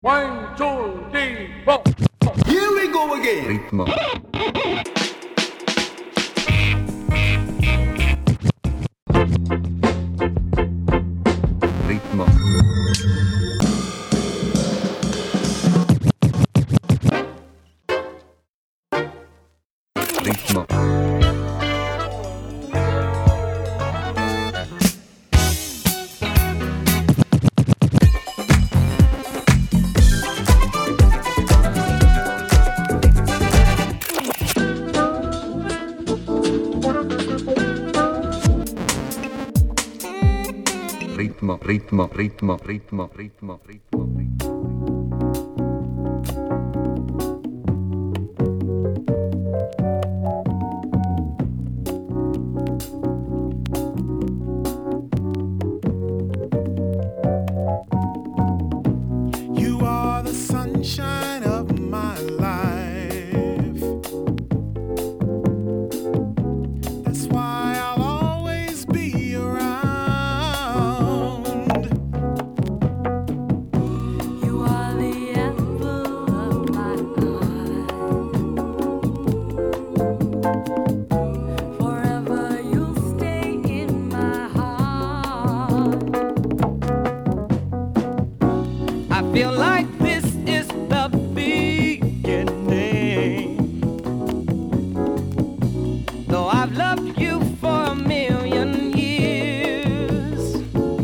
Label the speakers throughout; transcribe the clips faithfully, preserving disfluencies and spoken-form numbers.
Speaker 1: One, two, three, four.
Speaker 2: Here we go again.
Speaker 3: Ritmo. Ritmo. Ritmo. Ritmo, ritmo, ritmo, ritmo, ritmo, ritmo, ritmo.
Speaker 4: You are the sunshine of my life. That's why I'll always be around.
Speaker 5: You are the apple of my eye. Forever you'll stay in my heart.
Speaker 6: I feel like this is the beginning. Though I've loved you for a million years,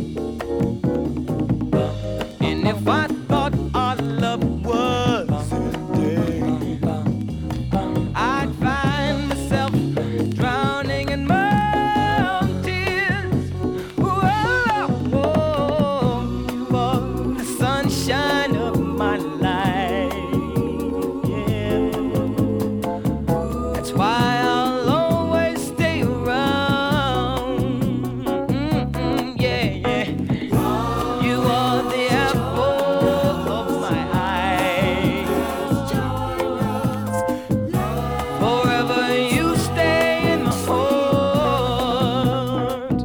Speaker 6: and if I thought our love was dead, I'd find myself drowning in my own tears. Whoa, whoa, for the sunshine of my life. Yeah, that's why I'll always stay around. Mm-mm, yeah, yeah. You are the apple of my eye. Forever you stay in my heart.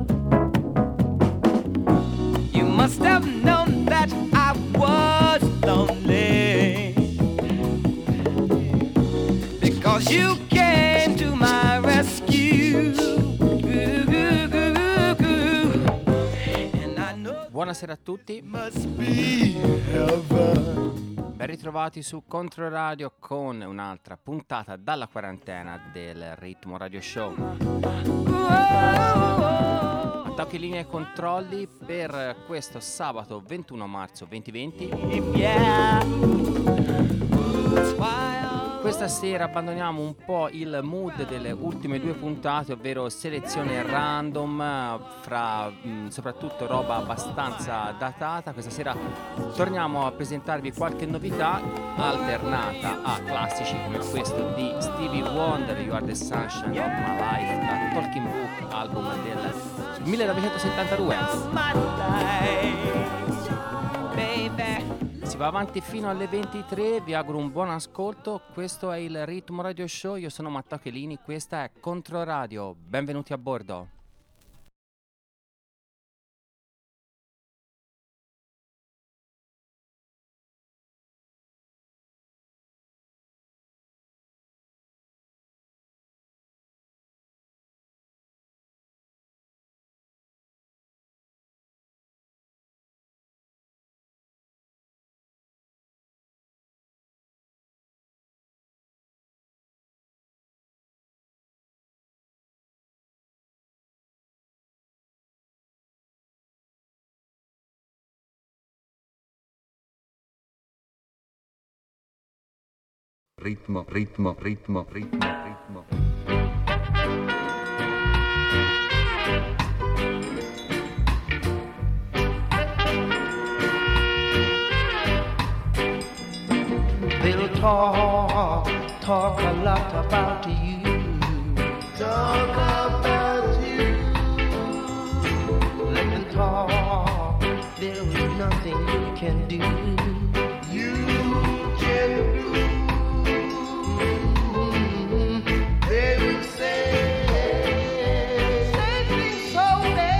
Speaker 6: You must have known that I was lonely, because you came to my rescue. And I know
Speaker 7: Buonasera a tutti,
Speaker 4: Must be heaven.
Speaker 7: ben ritrovati su Controradio con un'altra puntata dalla quarantena del Ritmo Radio Show. Attacchi linee e controlli per questo sabato ventuno marzo duemilaventi.
Speaker 6: yeah. That's why I'll
Speaker 7: Questa sera abbandoniamo un po' il mood delle ultime due puntate, ovvero selezione random eh, fra mh, soprattutto roba abbastanza datata. Questa sera torniamo a presentarvi qualche novità alternata a classici come questo di Stevie Wonder, You Are the Sunshine of My Life, da Talking Book, album del millenovecentosettantadue.
Speaker 6: my life, baby.
Speaker 7: Si va avanti fino alle ventitré, vi auguro un buon ascolto. Questo è il Ritmo Radio Show, io sono Matteo Chelini, questa è Controradio, benvenuti a bordo.
Speaker 3: Ritmo, ritmo, ritmo, ritmo, ritmo.
Speaker 8: They'll talk, talk a lot about you. Talk about you. Let them talk, there is nothing you can do. You can do. They will say, say things so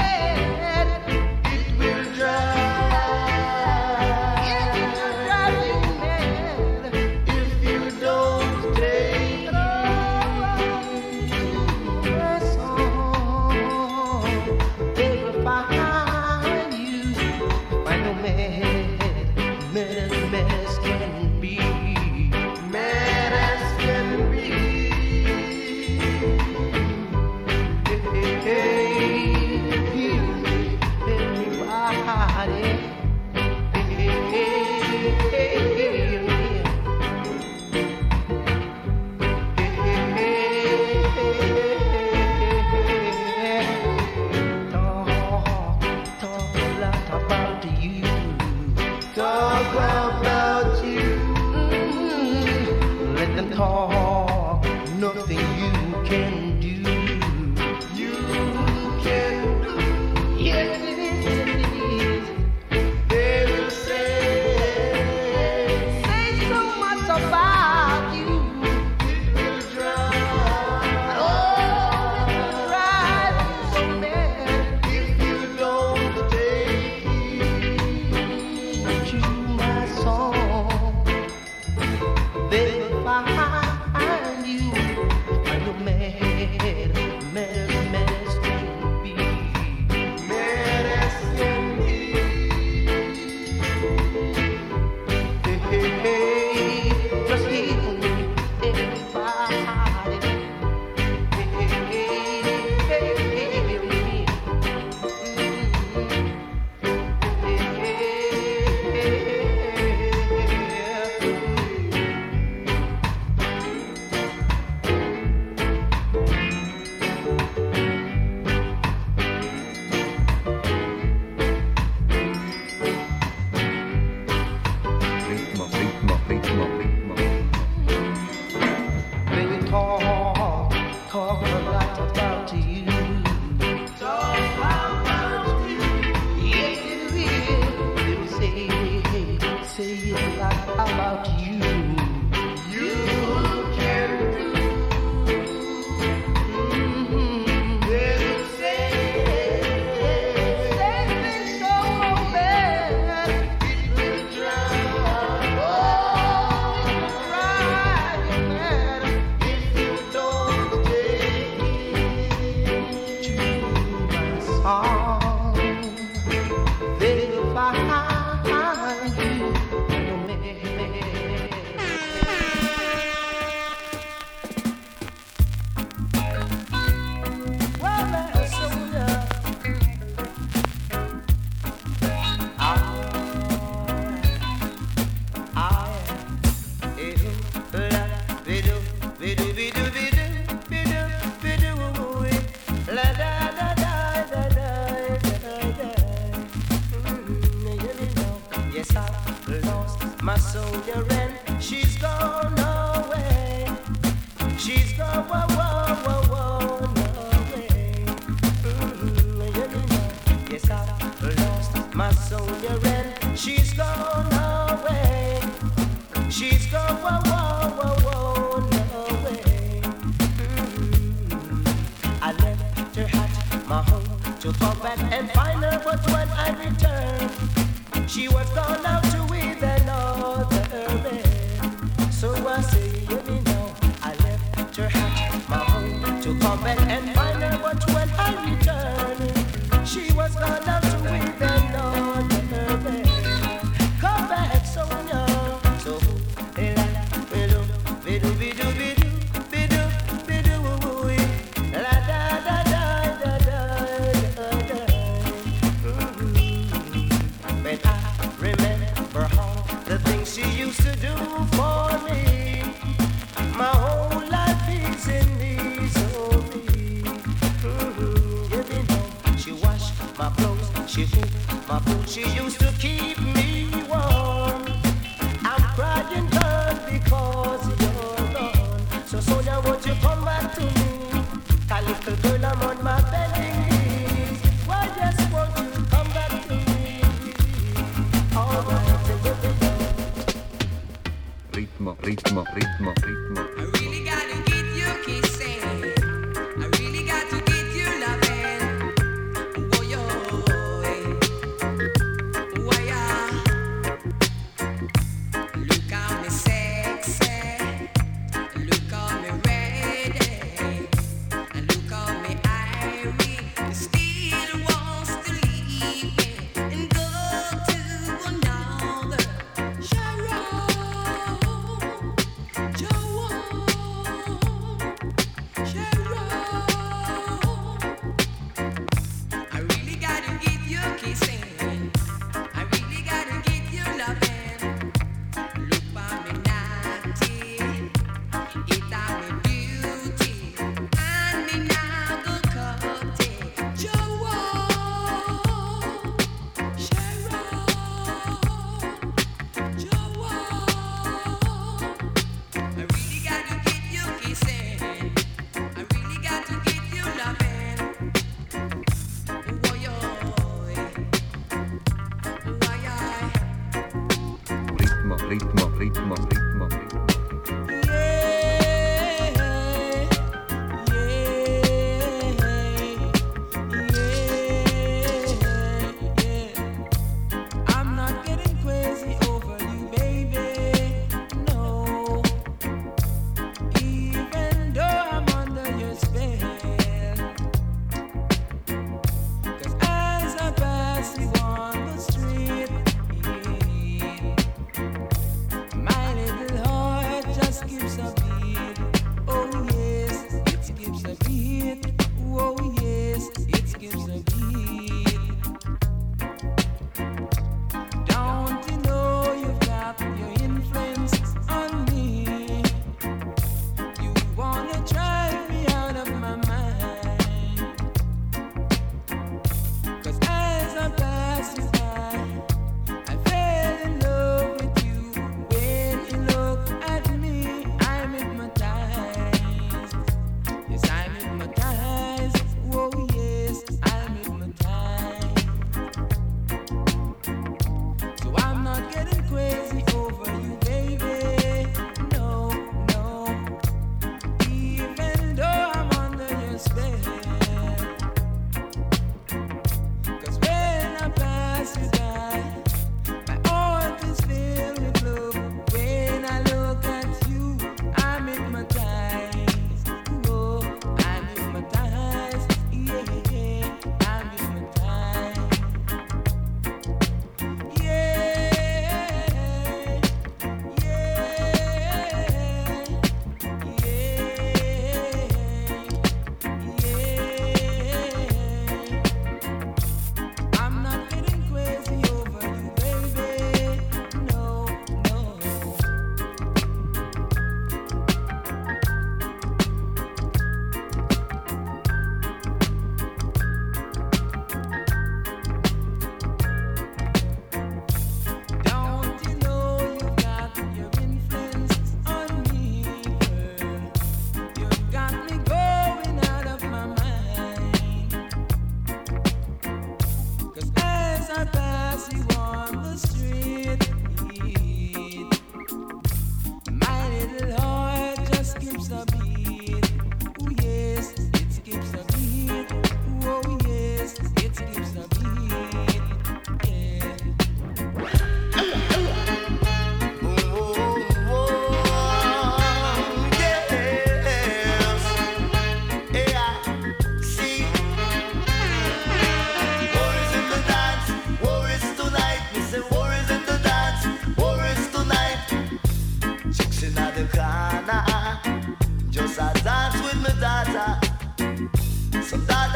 Speaker 8: bad, it will drive, it will drive you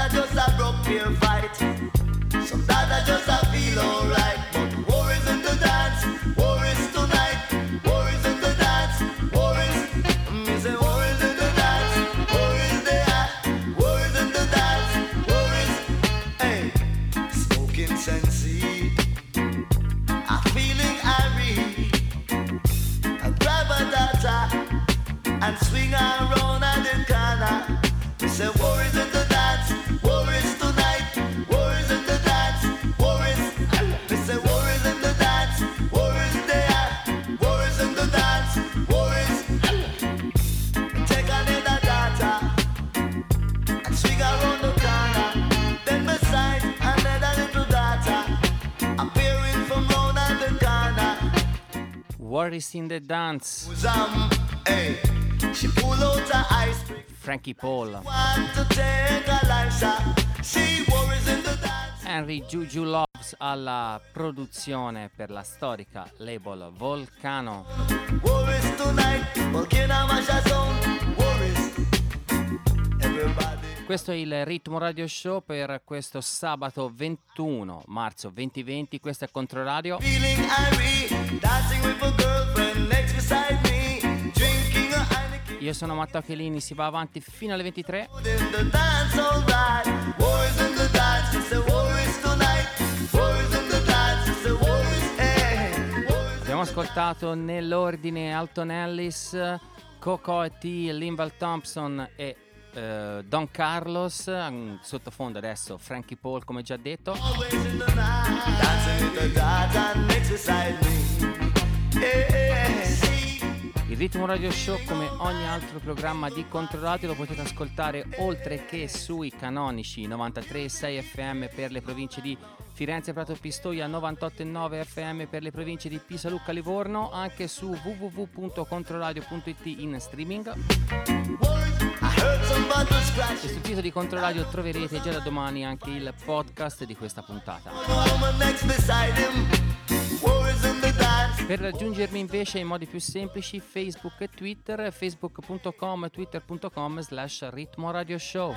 Speaker 9: are just a broke fair fight. Some that are just a feel alright. But war is in the dance, war is tonight. War is in the dance, war is. Me say war is in the dance, war is there. War is in the dance, war is. Hey, smoking sensi, a feeling irie. I grab a data and swing around at the corner. Me say war is in the dance, war is tonight. War is in the dance, war is. Me say war is in the dance, war is there. War is in the dance, war is. Take another data and swing around the corner. Then beside another little data appearing from round at the corner.
Speaker 7: War is in the dance.
Speaker 9: Who's um, hey, she pull out her ice pick.
Speaker 7: Frankie Paul.
Speaker 9: Want to take a life shot. See war is in the dance.
Speaker 7: Henry Juju Loves alla produzione per la storica label Volcano.
Speaker 9: War is tonight. Volcano Masha sound. War is. Everybody.
Speaker 7: Questo è il Ritmo Radio Show per questo sabato ventuno marzo duemilaventi. Questo è Controradio.
Speaker 9: Feeling irie, dancing with a girlfriend next beside me, drinking a Heineken.
Speaker 7: Io sono Matteo Chelini, si va avanti fino alle ventitré.
Speaker 9: In the dance, alright. War is in the dance, it's a war is tonight. War is in the dance, it's a war is. Hey. War is.
Speaker 7: Abbiamo ascoltato nell'ordine Alton Ellis, Coco e T, Linval Thompson e eh, Don Carlos. In sottofondo adesso Frankie Paul, come già detto.
Speaker 9: Always in the night, dancing with the dance and next beside me. Hey, hey, see.
Speaker 7: Il Ritmo Radio Show, come ogni altro programma di Controradio, lo potete ascoltare oltre che sui canonici novantatré virgola sei F M per le province di Firenze, Prato e Pistoia, novantotto virgola nove F M per le province di Pisa, Lucca, Livorno, anche su w w w punto controradio punto it in streaming. E sul sito di Controradio troverete già da domani anche il podcast di questa puntata. Per raggiungermi invece in modi più semplici, Facebook e Twitter, facebook punto com, twitter punto com slash Ritmo Radio Show.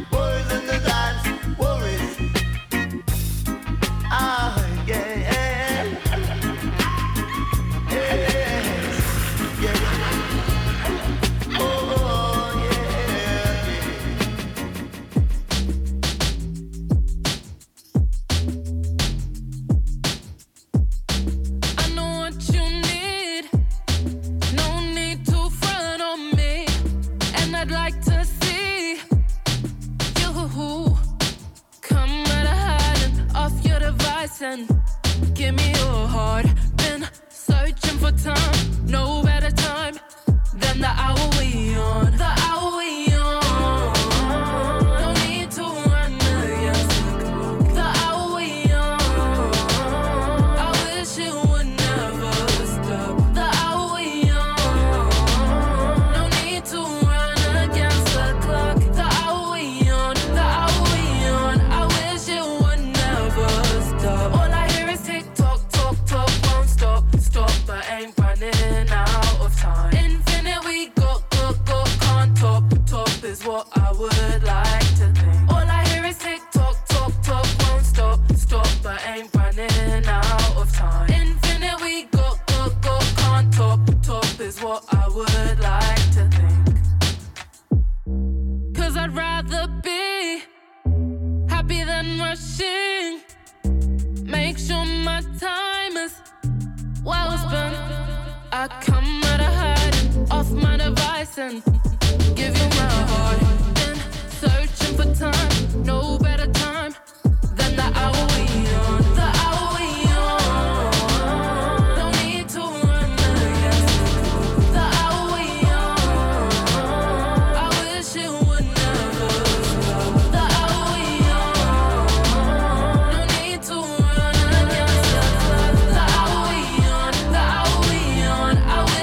Speaker 5: And give me your heart. Been searching for time, no better time than the hour we on. The hour we on. No need to run against the clock. The hour we on. I wish it would never stop. The hour we on. No need to run against the clock. The hour we on. The hour we on. I wish it would never stop. All I hear is tick tock, talk, talk, won't stop, stop, but ain't running out of time. Infinite we go, go, go, can't top, top is what I would like to think. All I hear is tick tock, talk, talk, won't stop, stop, but ain't running out of time. Infinite we go, go, go, can't top, top is what I would like to think. Cause I'd rather be happy than rushing. Make sure my time is well spent. I come out of hiding, off my device and give you my heart. Been searching for time, no better time than the hour we on. The hour we on. No need to run against the clock. The hour we on. I wish it would never stop. The hour we on. No need to run against the clock. The hour we on. The hour we on. I wish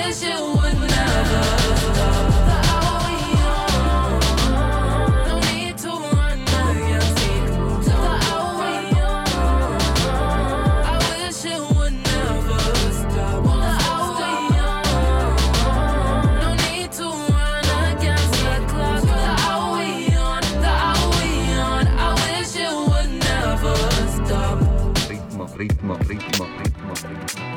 Speaker 3: ritmo, ritmo, ritmo, ritmo.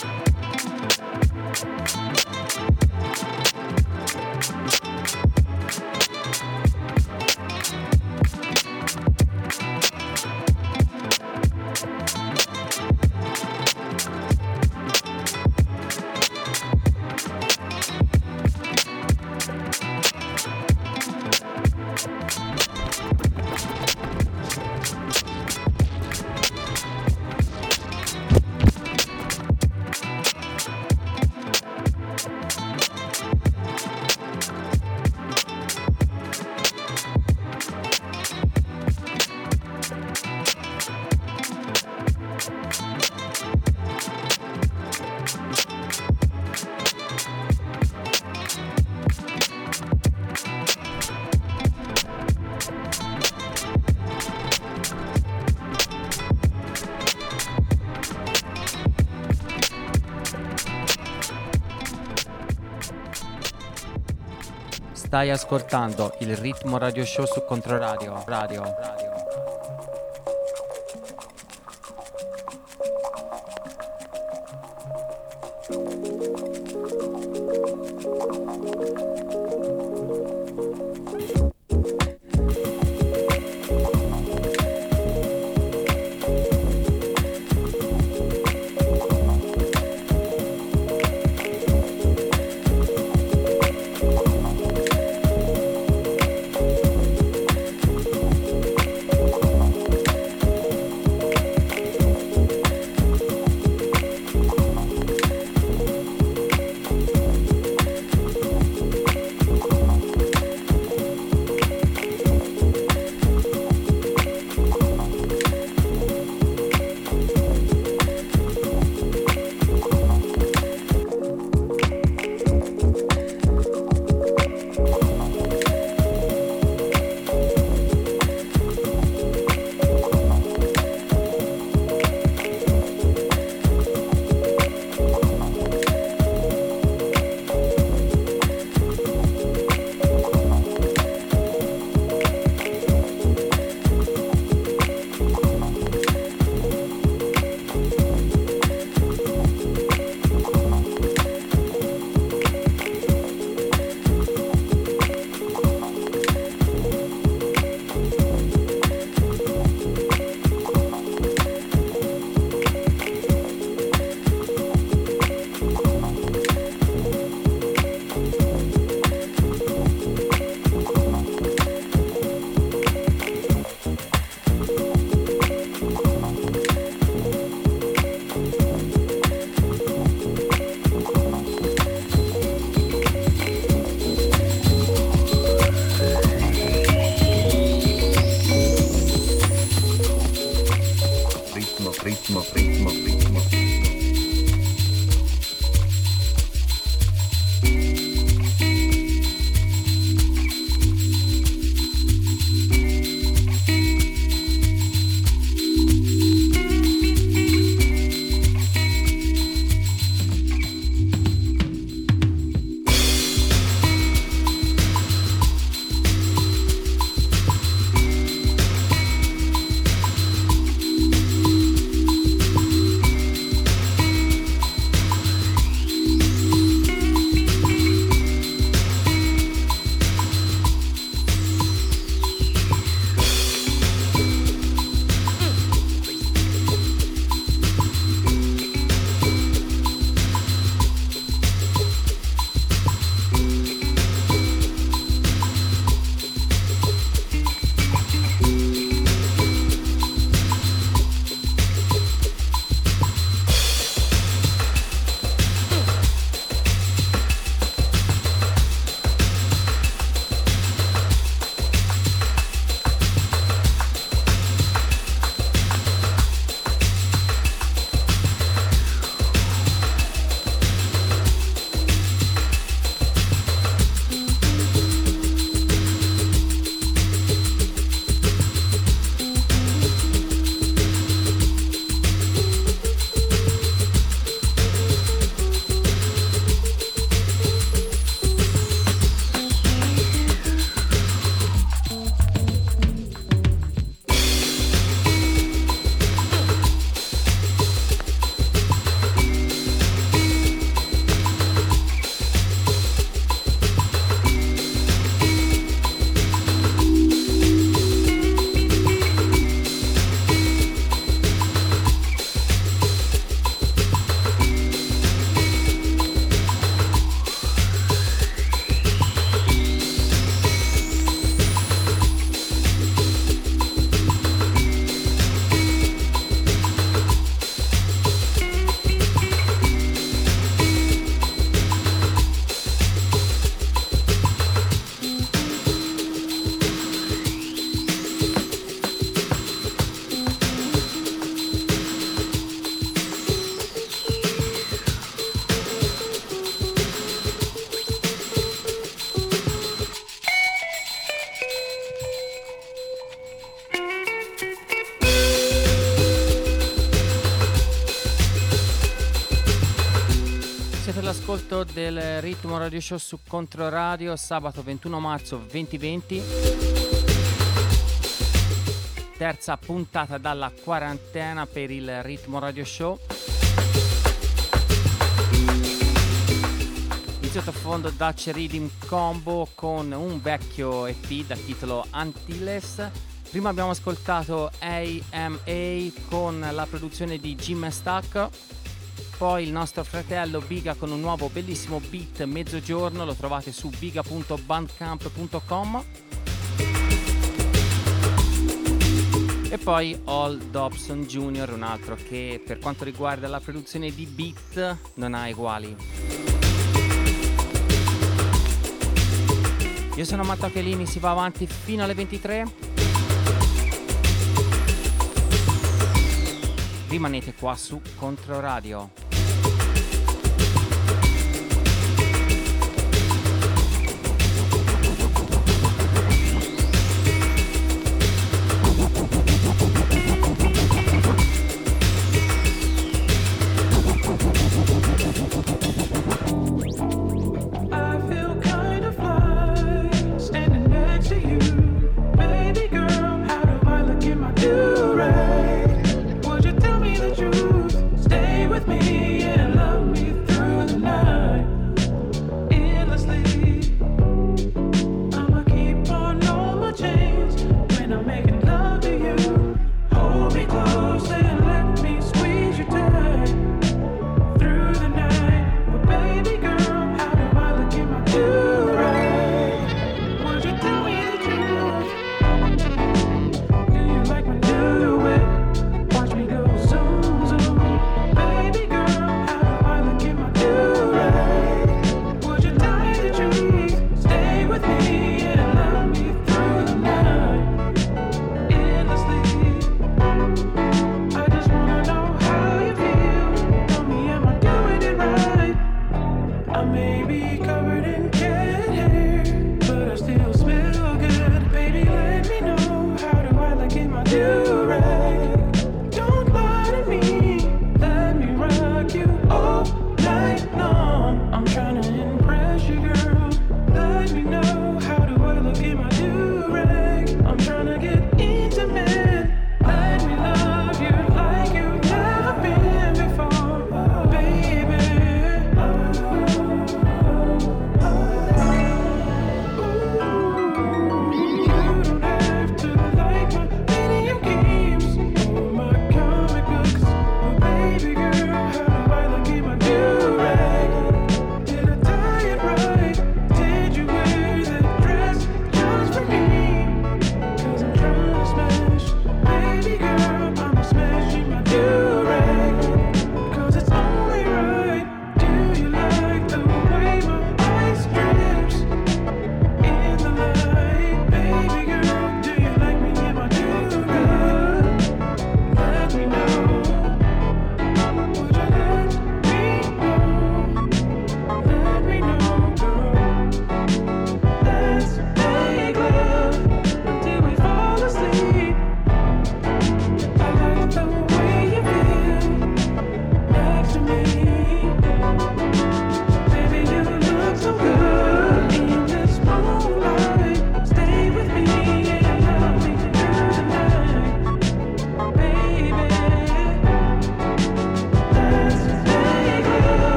Speaker 7: Stai ascoltando il Ritmo Radio Show su Controradio. Radio, radio. all'ascolto del Ritmo Radio Show su Controradio, sabato ventuno marzo duemilaventi. Terza puntata dalla quarantena per il Ritmo Radio Show. In sottofondo Dutch Rhythm Combo con un vecchio E P dal titolo Antilles. Prima abbiamo ascoltato A M A con la produzione di Jim Stack. Poi il nostro fratello Biga con un nuovo bellissimo beat Mezzogiorno, lo trovate su biga punto bandcamp punto com. E poi Al Dobson Junior, un altro che per quanto riguarda la produzione di beat non ha eguali. Io sono Matteo Chelini, si va avanti fino alle ventitré. Rimanete qua su Controradio.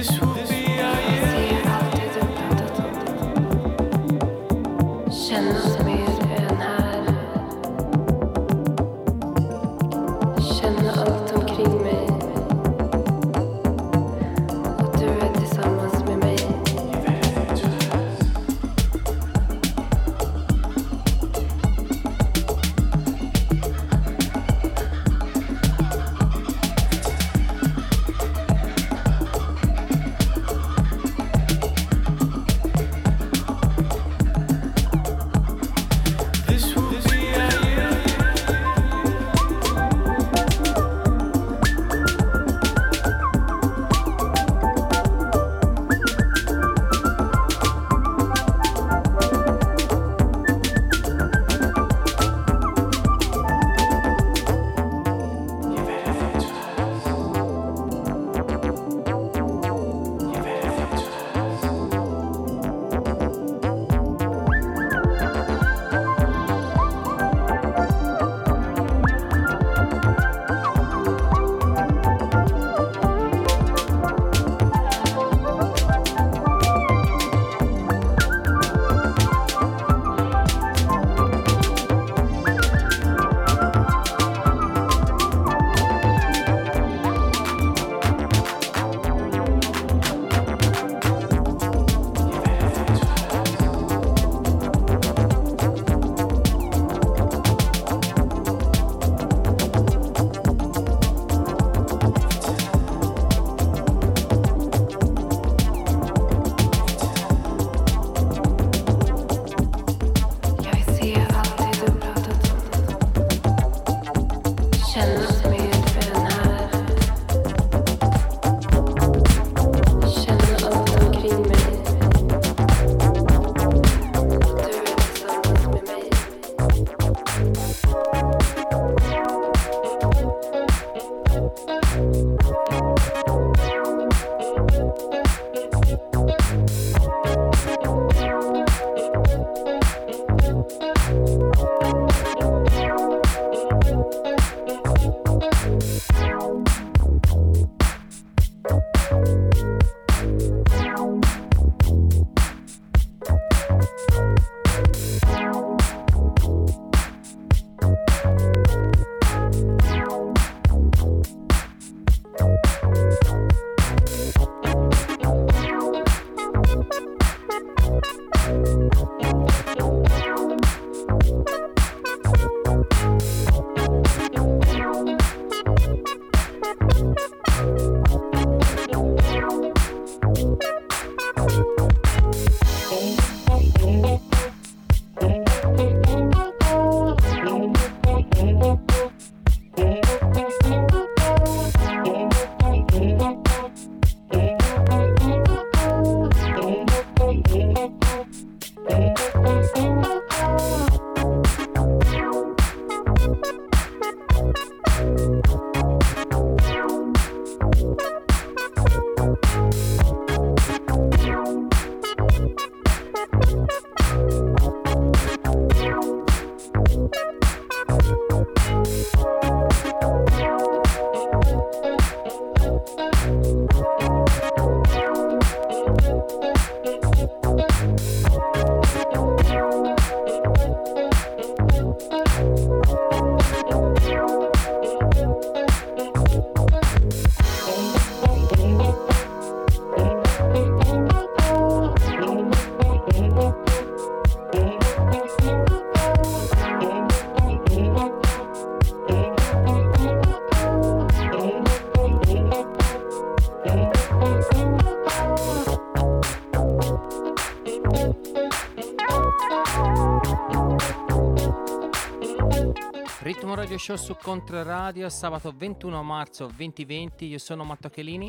Speaker 7: Ritmo Radio Show su Controradio, sabato ventuno marzo duemilaventi. Io sono Matto Chelini.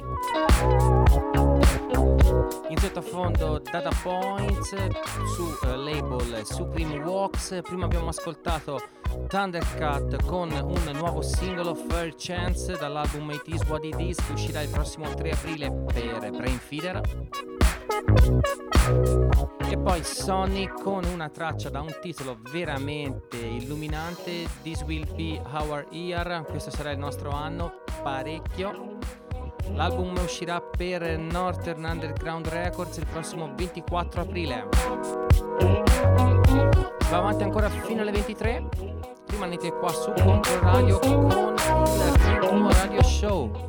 Speaker 7: In sottofondo Data Points su uh, label Supreme Walks. Prima abbiamo ascoltato Thundercat con un nuovo singolo, Fair Chance, dall'album It Is What It Is, che uscirà il prossimo tre aprile per Brainfeeder. E poi Sonic con una traccia da un titolo veramente illuminante, This Will Be Our Year. Questo sarà il nostro anno, parecchio. L'album uscirà per Northern Underground Records il prossimo ventiquattro aprile. Va avanti ancora fino alle ventitré. Rimanete qua su Controradio con il Ritmo Radio Show.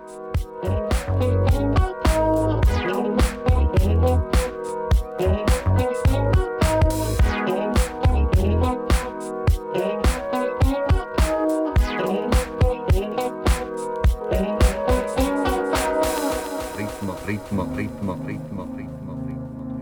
Speaker 3: Ritmo, ritmo, ritmo, ritmo, ritmo, ritmo.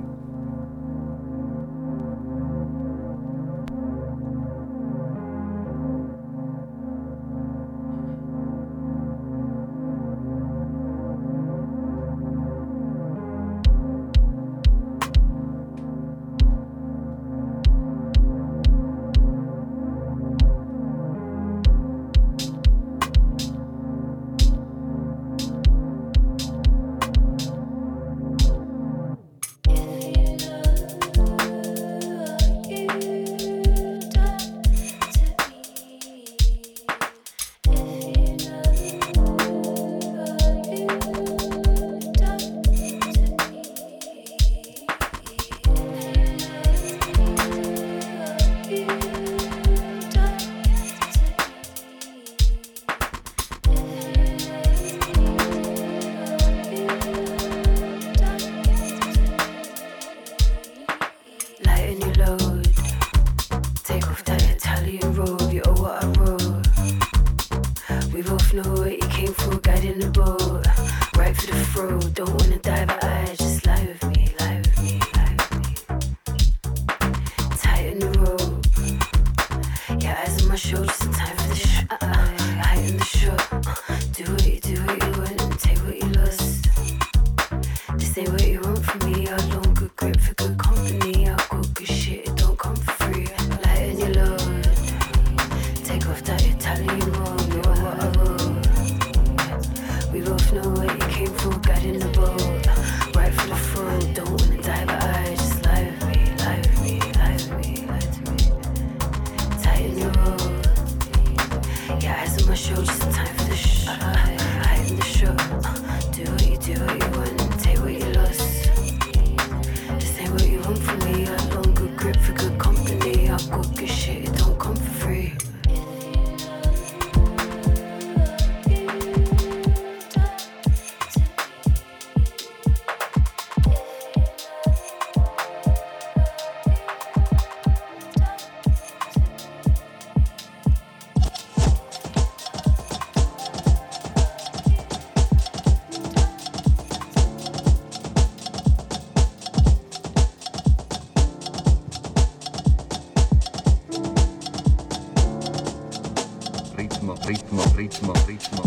Speaker 3: ritmo, ritmo, ritmo, ritmo.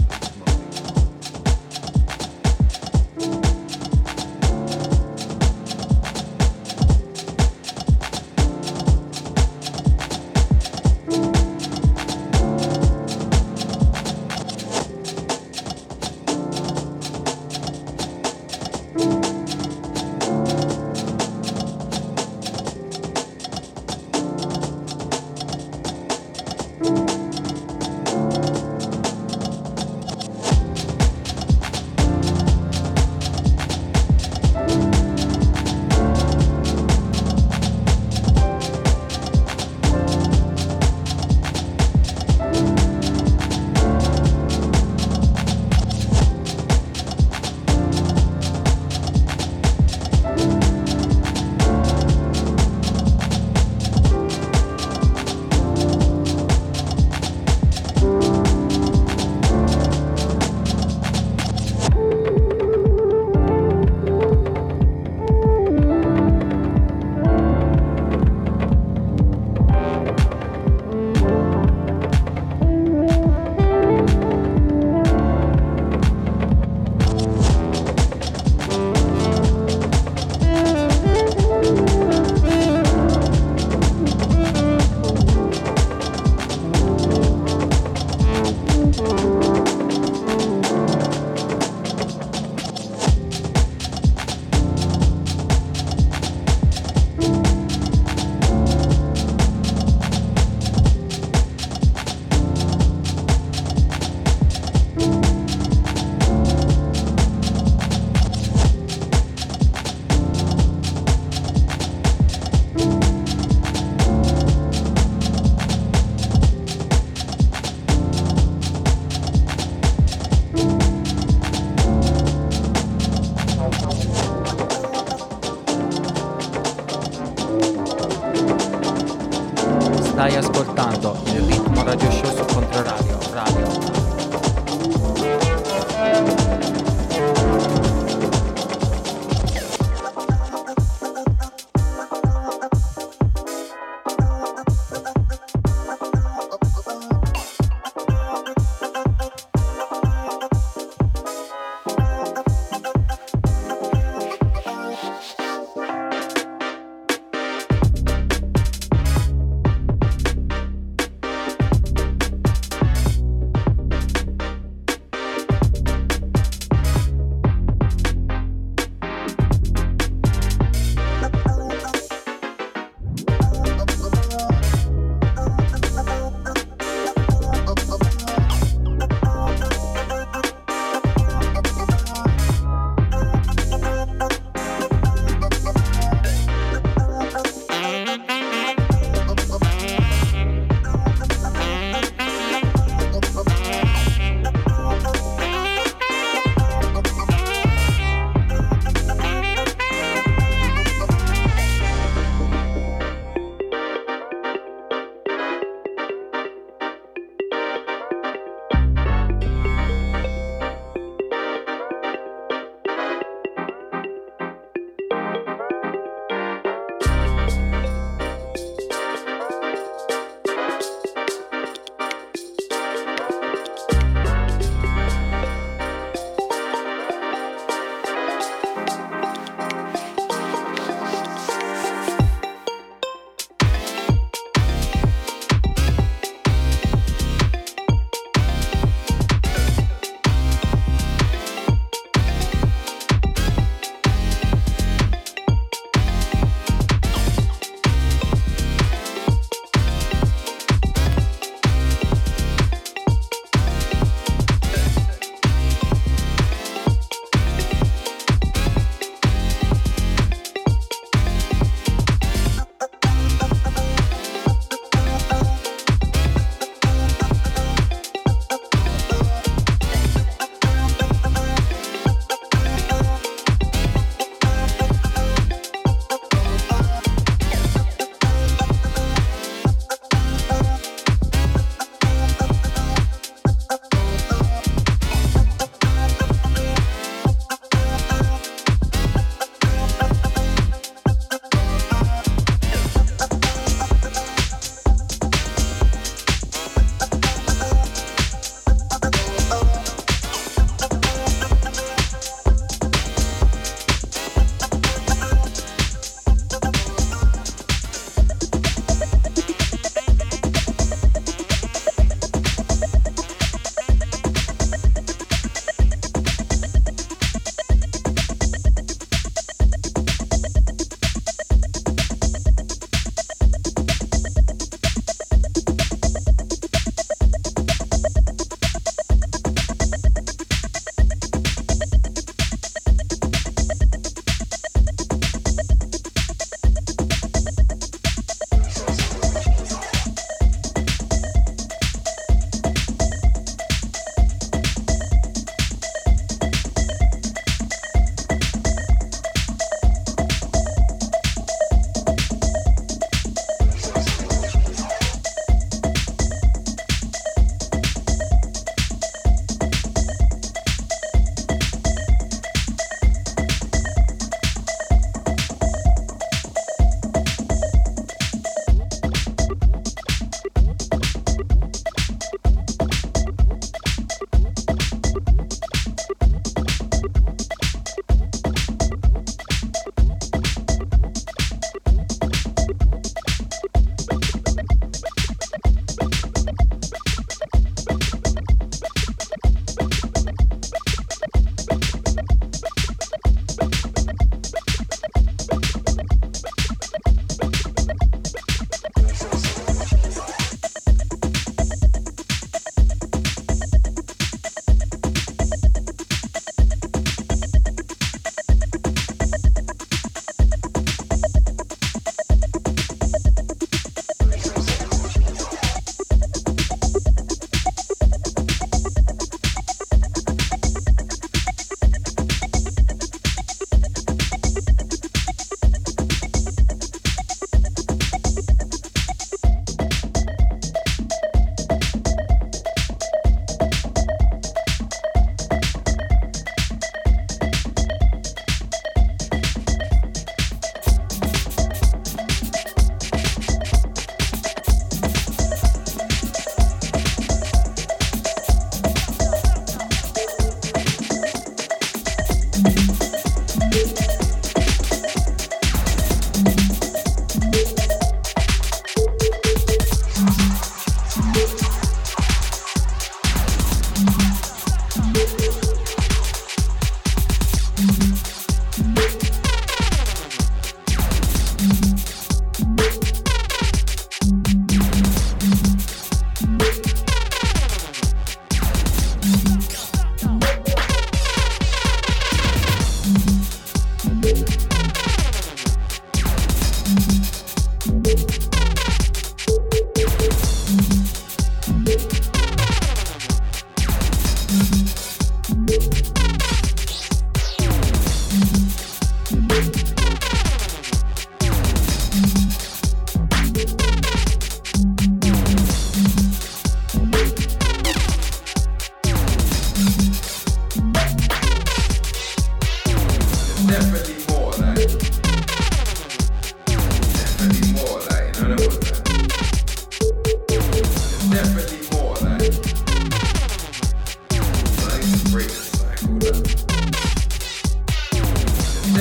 Speaker 7: Stai ascoltando il Ritmo Radio Show su Controradio Radio.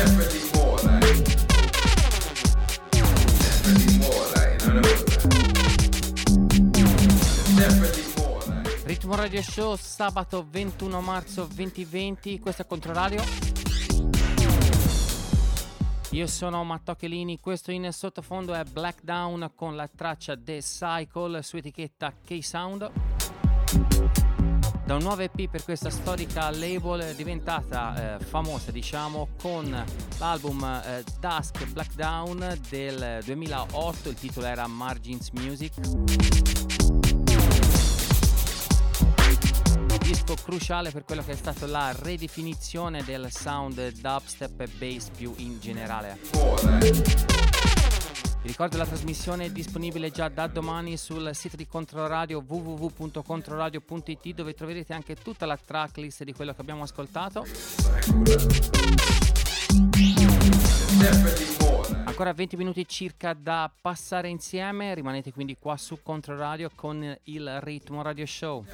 Speaker 7: Ritmo Radio Show, sabato ventuno marzo duemilaventi, questo è Controradio. Io sono Matteo Chelini, questo in sottofondo è Black Down con la traccia The Cycle su etichetta K-Sound. Da un nuovo E P per questa storica label diventata eh, famosa, diciamo, con l'album eh, Dusk Black Down del duemilaotto, il titolo era Margins Music. Disco cruciale per quello che è stato la ridefinizione del sound dubstep e bass più in generale. Vi ricordo la trasmissione è disponibile già da domani sul sito di Controradio w w w punto controradio punto i t, dove troverete anche tutta la tracklist di quello che abbiamo ascoltato. Ancora venti minuti circa da passare insieme, rimanete quindi qua su Controradio con il Ritmo Radio Show.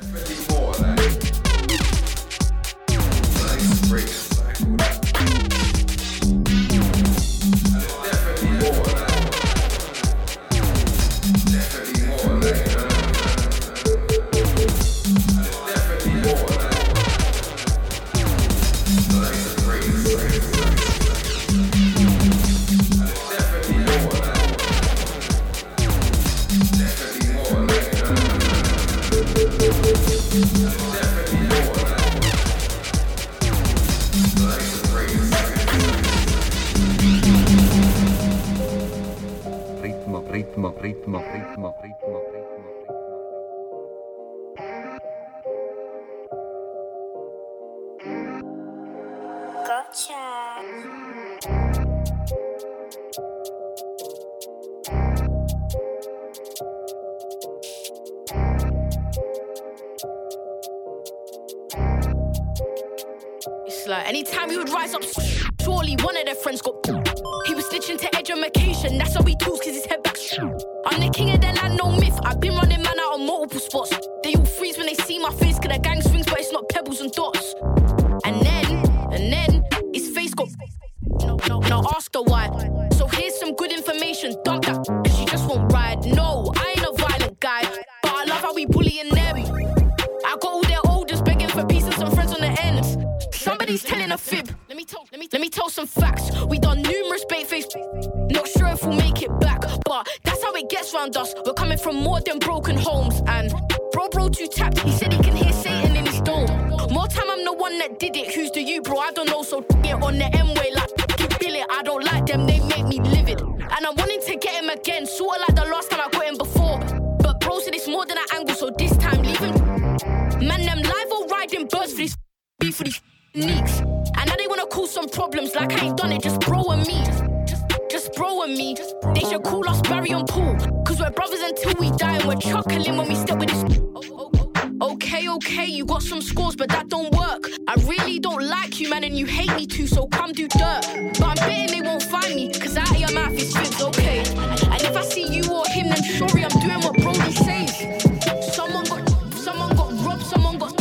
Speaker 3: Ritmo, ritmo, ritmo, ritmo, ritmo, ritmo.
Speaker 10: It's like anytime he would rise up, surely one of their friends got. He was snitching to education, that's how he talks cause his head back. I'm the king of the land, no myth. I've been running man out on multiple spots. They all freeze when they see my face, cause the gang swings, but it's not pebbles and dots. And then, and then, his face got. No, no, no, ask her why. So here's some good information, dump that, cause she just won't ride. No, I ain't a violent guy, but I love how we bullying them. I got all their olders begging for peace and some friends on the ends. Somebody's telling a fib. Let me tell, let me, let me tell some facts. We done numerous bait face. Not sure if we'll make it back, but that's how it gets round us. We're coming from more than broken homes. And bro, bro, too tapped. He said he can hear Satan in his dome. More time, I'm the one that did it. Who's the you, bro? I don't know. So get on the M way like Bill it. I don't like them. They make me livid. And I'm wanting to get him again, sort of like the last time I got him before. But bro said it's more than an angle, so this time leave him. Man, them live or riding birds for this beef for these neeks. And now they wanna cause some problems like I ain't done it, just bro and me. Just, just bro and me. They should call us Barry and Paul, cause we're brothers until we die and we're chuckling when we step with this. Okay, okay, you got some scores, but that don't work. I really don't like you, man, and you hate me too, so come do dirt. But I'm betting they won't find me, cause out of your mouth is fibs, okay. And if I see you or him, then sorry, I'm doing what Brody says. Someone got, someone got robbed, someone got.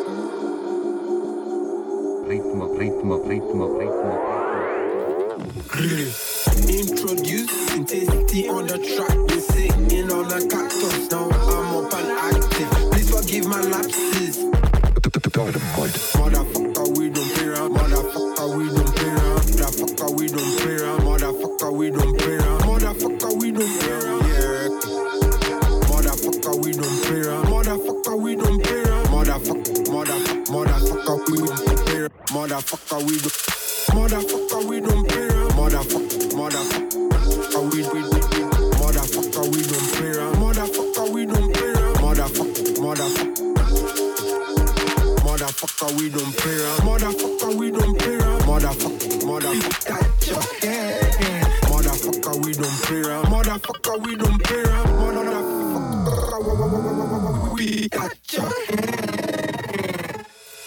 Speaker 3: ritmo, ritmo, ritmo, ritmo, ritmo.
Speaker 11: Introducing Tasty on the track. We're sitting on a cactus. Now I'm up and active. Please forgive my lapses. Motherfucker, we don't play around. Motherfucker, we don't play around. Motherfucker, we don't play around. Motherfucker, we don't play around. Motherfucker, we don't play around. Yeah. Motherfucker, we don't play around. Motherfucker, we don't play around. Motherfucker, motherfucker, motherfucker, we don't play around. Motherfucker, we don't. Motherfucker, we don't play around. Motherfucker, motherfucker, we we we. Motherfucker, we don't play around. Motherfucker, we don't play around. Motherfucker, motherfucker. Motherfucker, we don't play around. Motherfucker, we don't play around. Motherfucker, motherfucker, catch your head. Motherfucker, we don't play around. Motherfucker, we don't play around. Motherfucker, we catch your head.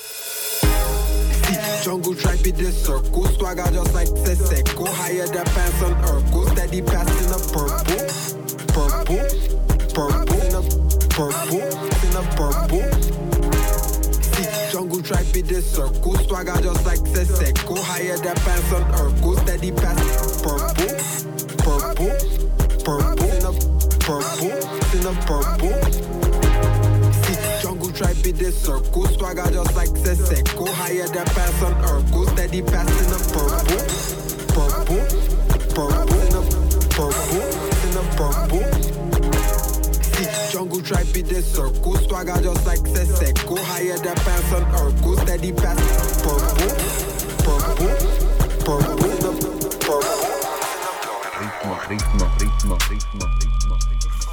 Speaker 11: See, jungle tribe in the circle. Swagger just like Seseko. Higher the pants on Urkel. Steady passing a purple. Purple. Purple. In a purple. In a purple. Jungle tribe in the circle. Swagger just like Seseko. Higher the pants on Urkel. Steady pass. Purple. Purple. Purple. In a purple. In a purple. See, jungle tribe in the circle. Swagger just like Seseko. Higher the pants on Urkel. Steady pass in a purple. Purple. Purple. In a purple. In a purple. Jungle tribe in the circle. Swagger just like Seseko. Higher the pants on Urkel. Steady pass. Purple. Purple. Purple. Purple.
Speaker 3: Ritmo, ritmo, ritmo, ritmo, ritmo, ritmo.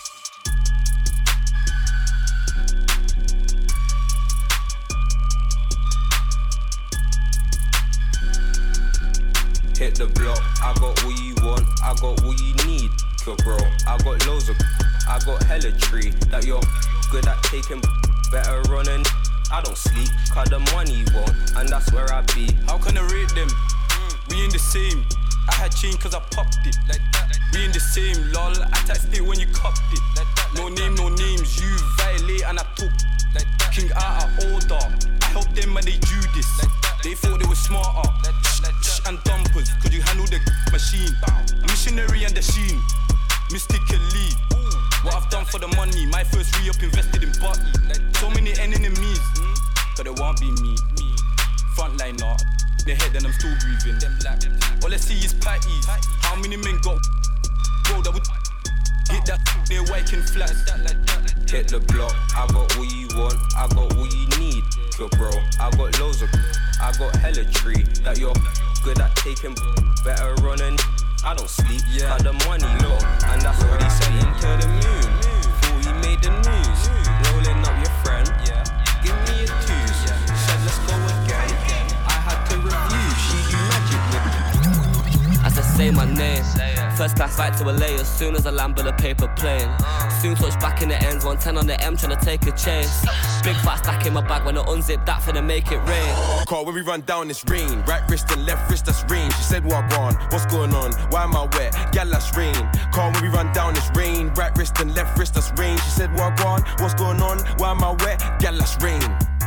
Speaker 12: Hit the block. I got what you want. I got what you need. Yo, bro, I got loads of. I got hella tree that you're good at taking. Better running. I don't sleep, cause the money won't, and that's where I be.
Speaker 13: How can I rate them? Mm. We in the same. I had change cause I popped it. Like that. We in the same, lol. I texted it when you copped it. Like that. No like name, that. No names. You violate and I took. Like that. King out of order. I helped them when they do this. Like that. They thought they were smarter. Like that. Like that. And dumpers. Could you handle the machine? Bow. Missionary and the sheen. Mystically. What I've done for the money, my first re-up invested in Butty. Like so many enemies, mm? Cause they won't be me. me. Frontliner, they head and I'm still breathing. Them black. All I see is patties. Patty. How many men got bro that would get that they're waking flat?
Speaker 12: Hit the block, I got what you want, I got what you need. Yo, bro, I got loads of. I got hella tree that you're good at taking. Better running. I don't sleep, yeah. Got the money low, and that's what he sent him to the moon. Thought he made the news, rolling up your friend. Yeah, give me a twos. Said let's go again. I had to review. She do magic with.
Speaker 14: As I say my name, first class flight to L A as soon as I land with a paper plane. Soon touch back in the ends, one ten on the M trying to take a chase. Big fat stack in my bag when I unzip that finna make it rain.
Speaker 15: Call when we run down this rain. Right wrist and left wrist, that's rain. She said what wrong, what's going on, why am I wet? Gal, that's rain. Call when we run down this rain. Right wrist and left wrist, that's rain. She said what wrong, what's going on, why am I wet? Gal, that's rain.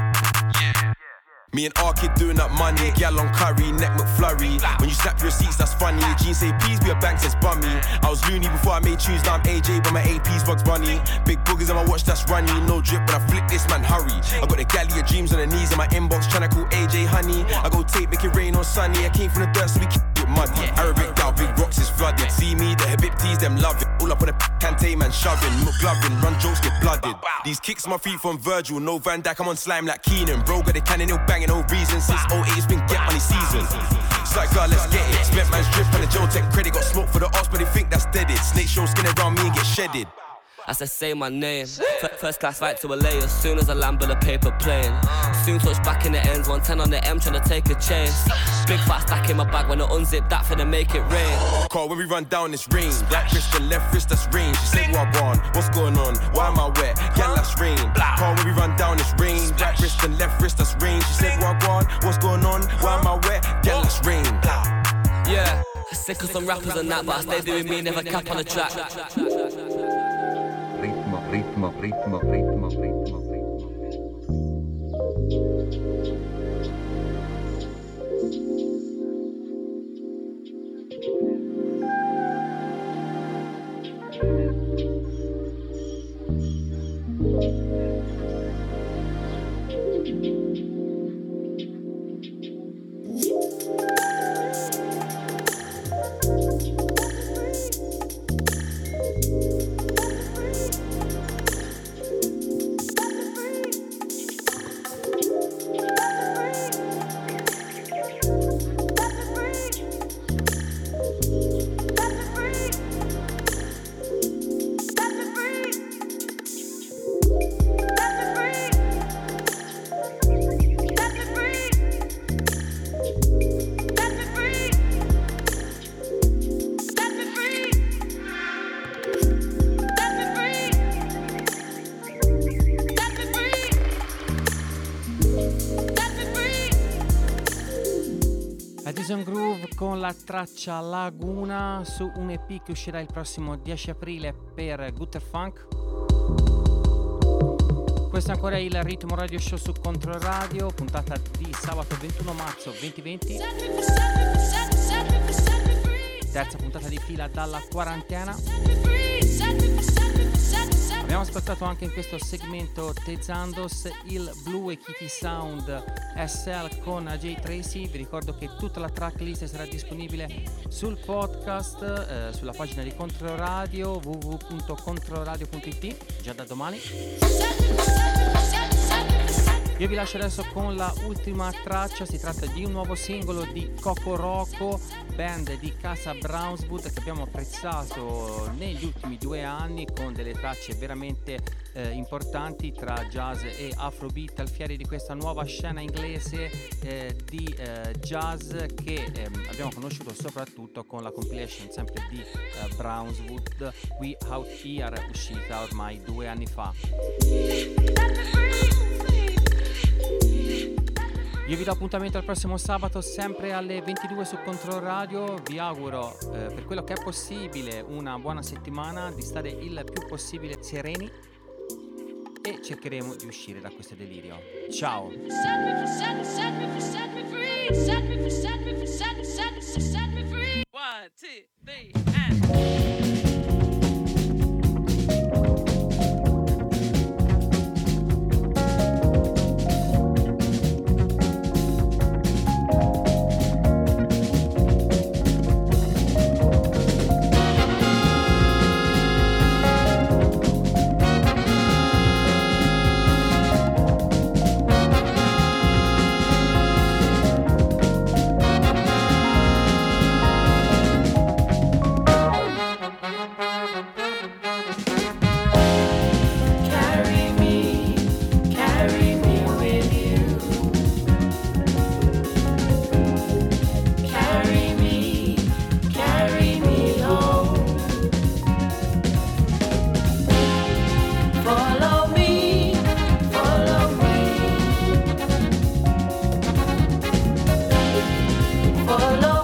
Speaker 15: Me and R-Kid doing up money. Gal on curry, neck McFlurry. When you snap your receipts, that's funny. Jeans say please be a bank, says bummy. I was loony before I made tunes, now I'm A J, but my A P's Bugs Bunny. Big boogers on my watch, that's runny. No drip, when I flick this, man, hurry. I got the galley of dreams on the knees in my inbox, tryna call A J honey. I go tape, make it rain on sunny. I came from the dirt, so we keep it muddy. Arabic down, big rocks is flooded. See me, the Habibtis, them love it. All up on the Kante, man, shoving. Look gloving, run jokes, get blooded. These kicks my feet from Virgil. No Van Dijk, I'm on slime like Keenan. Bro, got the cannon, no banging, no reason. Since oh eight, it's been get money season. It's like, God, let's get it. Spent man's drip on the Joe Tech credit. Got smoke for the arse, but they think that's deaded. Snake show skin around me and get shedded.
Speaker 14: As I say my name, F- first class flight to L A as soon as I land with a paper plane. Soon touch back in the ends, one ten on the M trying to take a chase. Big fat stack in my bag when I unzip that finna make it rain.
Speaker 15: Call when we run down this rain. Right wrist and left wrist, that's rain. She said what I want, what's going on, why am I wet? Gal, that's rain. Call when we run down this rain. Right wrist and left wrist, that's rain. She said what I want, what's going on, why am I wet? Gal, that's rain.
Speaker 14: Yeah, sick of some rappers and that, but I stay doing me, never cap on the track.
Speaker 3: Ritmo, ritmo, ritmo, ritmo, ritmo, ritmo.
Speaker 7: Madison Groove con la traccia Laguna su un E P che uscirà il prossimo dieci aprile per Gutter Funk. Questo è ancora il Ritmo Radio Show su Controradio, puntata di sabato ventuno marzo duemilaventi. Terza puntata di fila dalla quarantena. Abbiamo ascoltato anche in questo segmento Tezzandos il Blue e Kitty Sound S L con Jay Tracy. Vi ricordo che tutta la tracklist sarà disponibile sul podcast, eh, sulla pagina di Controradio w w w punto controradio punto i t già da domani. Io vi lascio adesso con la ultima traccia, si tratta di un nuovo singolo di Coco Roco, band di Casa Brownswood che abbiamo apprezzato negli ultimi due anni con delle tracce veramente eh, importanti tra jazz e afrobeat, al fieri di questa nuova scena inglese eh, di eh, jazz che eh, abbiamo conosciuto soprattutto con la compilation sempre di eh, Brownswood, We Out Here, uscita ormai due anni fa. Io vi do appuntamento al prossimo sabato sempre alle ventidue su Controradio. Vi auguro eh, per quello che è possibile una buona settimana, di stare il più possibile sereni e cercheremo di uscire da questo delirio. Ciao! One, two, three, and...
Speaker 16: Follow